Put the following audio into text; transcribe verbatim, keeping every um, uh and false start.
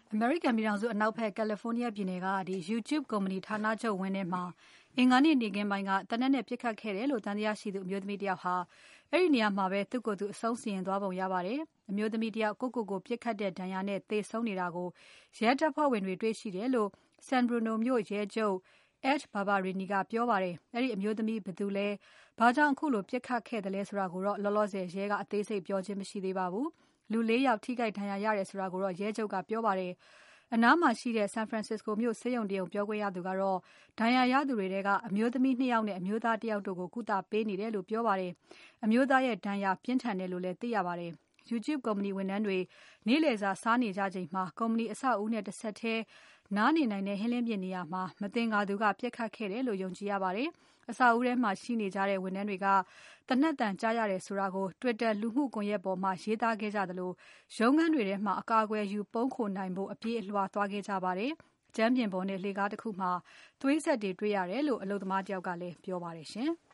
အမေရိကန်ပြည်ထောင်စုအနောက်ဘက် California ပြည်နယ်က YouTube ကုမ္ပဏီဌာနချုပ်ဝင်းထဲမှာ အင်္ဂါနေ့နေ့ခင်းပိုင်းက သေနတ်နဲ့ပစ်ခတ်ခဲ့တယ်လို့ သံသယရှိသူအမျိုးသမီးတယောက်ဟာ အဲဒီနေရာမှာပဲ သူ့ကိုယ်သူ အဆုံးစီရင်သွားပုံရပါတယ်။ အမျိုးသမီးတယောက် ကိုယ့်ကိုယ်ကိုပစ်ခတ်တဲ့ဒဏ်ရာနဲ့ သေဆုံးနေတာကို ရဲတပ်ဖွဲ့ဝင်တွေ တွေ့ရှိတယ်လို့ San Bruno မြို့ရဲချုပ် Ed Barberini ကပြောပါတယ်။ အဲဒီအမျိုးသမီး ဘယ်သူလဲ။ ဘာကြောင့်ခုလိုပစ်ခတ်ခဲ့သလဲဆိုတာကိုတော့ လောလောဆယ် ရဲကအသေးစိတ်ပြောခြင်းမရှိသေးပါဘူး။ လူ ၄ ယောက်ထိခိုက်ဒဏ်ရာရတယ်ဆိုတာကိုတော့ ရဲချုပ်ကပြောပါတယ်။ အနားမှာရှိတဲ့ San Francisco မြို့ဆေးရုံတရုံပြောခွင့်ရသူကတော့ ဒဏ်ရာရသူတွေထဲက အမျိုးသမီး ၂ ယောက်နဲ့ အမျိုးသား တယောက်တို့ကို ကုသပေးနေတယ်လို့ ပြောပါတယ်။ အမျိုးသားရဲ့ဒဏ်ရာပြင်းထန်တယ်လို့လည်း သိရပါတယ်။ YouTube ကုမ္ပဏီဝန်ထမ်းတွေ နေ့လည်စာစားနေကြချိန်မှာ ကုမ္ပဏီအဆောက်အဦးနဲ့ တဆက်ထဲနားနေနိုင်တဲ့ ဟင်းလင်းပြင်နေရာမှာ မသင်္ကာသူက ပစ်ခတ်ခဲ့တယ်လို့ ယုံကြည်ရပါတယ်။ အဆောက်အဦးထဲမှာရှိနေကြတဲ့ ဝန်ထမ်းတွေက သေနတ်သံကြားရတယ်ဆိုတာကို Twitter လူမှုကွန်ယက်ပေါ်မှာ ရေးသားခဲ့ကြသလို ရုံးခန်းတွေထဲမှာ အကာအကွယ်ယူပုန်းခိုနိုင်ဖို့ အပြေးအလွှားသွားခဲ့ကြပါတယ်။ ကြမ်းပြင်ပေါ်နဲ့ လှေကားတခုမှာ သွေးစက်တွေတွေ့ရတယ်လို့ အလုပ်သမားတယောက်ကလည်း ပြောပါတယ်ရှင်။